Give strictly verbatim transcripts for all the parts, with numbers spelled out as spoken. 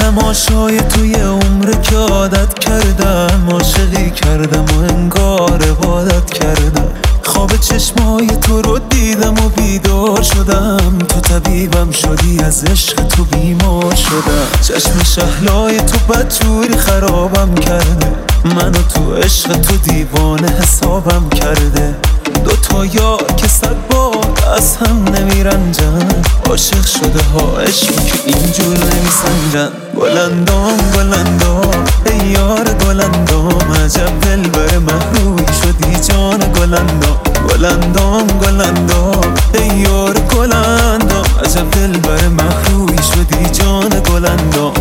تماشای توی عمر که عادت کردم، عاشقی کردم و انگار عبادت کردم. خواب چشمای تو رو دیدم و بیدار شدم، تو طبیبم شدی، از عشق تو بیمار شدم. چشم شهلای تو بدجوری خرابم کرده، منو تو عشق تو دیوانه حسابم کرده. دوتا یار که صد بار از هم نمیرنجن، عاشق شده ها عشق که اینجور نمیسنجن. گلندام گلندام ای یار گلندام، عجب دلبر محروی شدی جان گلندام. گلندام گلندام ای یار گلندام، عجب دلبر محروی شدی جان گلندام.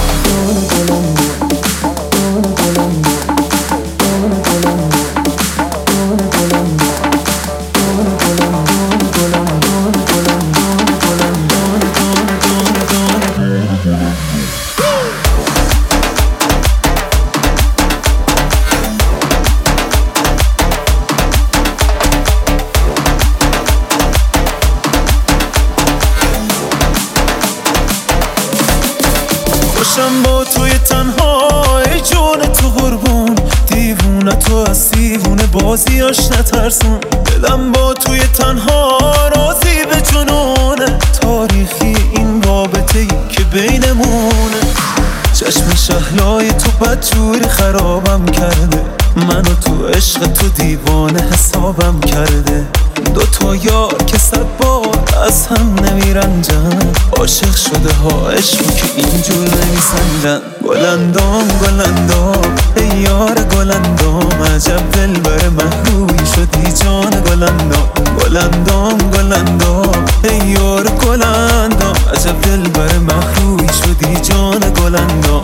خوشم با توی تنهای جون تو قربون، دیوونه تو از دیوونه بازیاش نترسون. دلم با توی تنها راضی به جنونه، تاریخی این رابطه ای که بینمونه. چشم شهلای تو بدجوری خرابم کرده، منو تو عشق تو دیوانه حسابم کرده. دوتا یار که صد بار از هم نمیرنجن، عاشق شده ها عشق که اینجور نمیسنجن. گلندام گلندام ای یار گلندام، عجب دلبر محروی شدی جان گلندام. گلندام گلندام ای یار گلندام، عجب دلبر محروی شدی جان گلندام.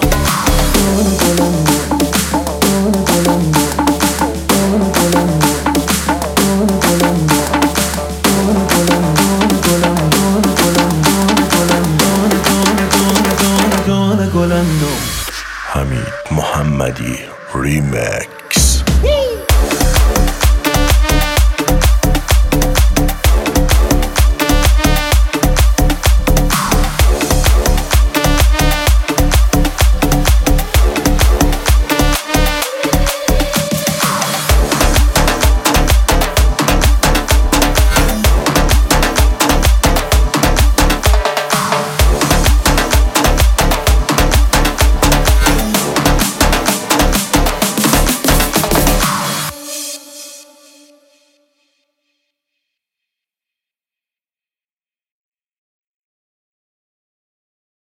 حمید محمدی ریمیک.